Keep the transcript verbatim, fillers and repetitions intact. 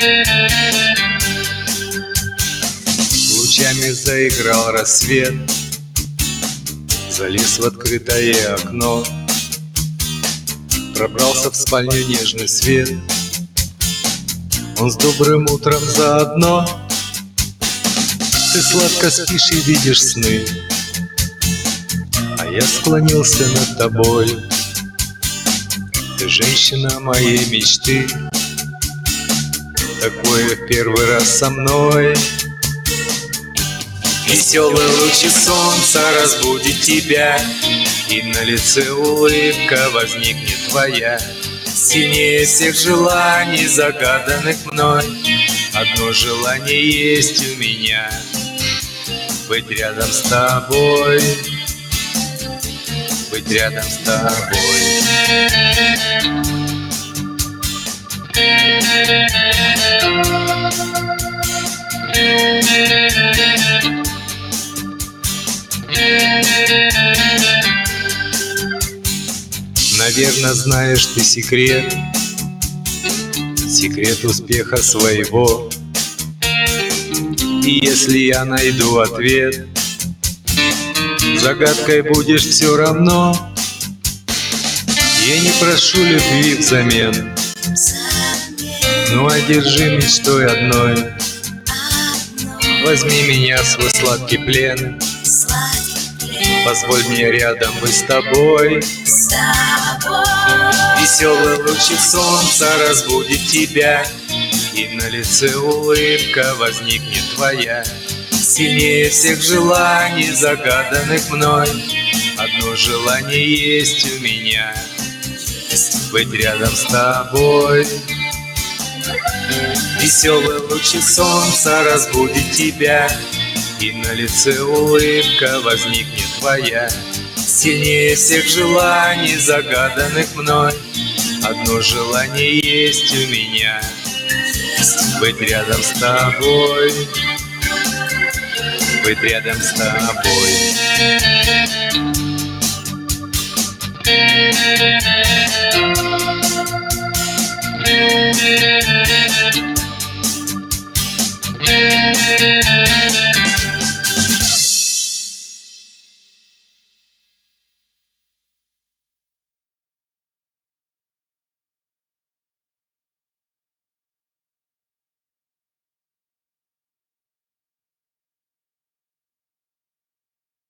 Лучами заиграл рассвет, залез в открытое окно, пробрался в спальню нежный свет. Он с добрым утром заодно. Ты сладко спишь и видишь сны, а я склонился над тобой. Ты женщина моей мечты, такое в первый раз со мной. Веселые лучи солнца разбудит тебя, и на лице улыбка возникнет твоя. Сильнее всех желаний, загаданных мной, одно желание есть у меня — быть рядом с тобой, быть рядом с тобой. Наверно, знаешь ты секрет, секрет успеха своего. И если я найду ответ, загадкой будешь все равно. Я не прошу любви взамен, ну одержи мечтой одной. Возьми меня в свой сладкий плен, позволь мне рядом быть с тобой. Веселые лучи солнца разбудит тебя, и на лице улыбка возникнет твоя. Сильнее всех желаний, загаданных мной, одно желание есть у меня — быть рядом с тобой. Веселые лучи солнца разбудит тебя, и на лице улыбка возникнет твоя. Сильнее всех желаний, загаданных мной, одно желание есть у меня — быть рядом с тобой, быть рядом с тобой. Yeah.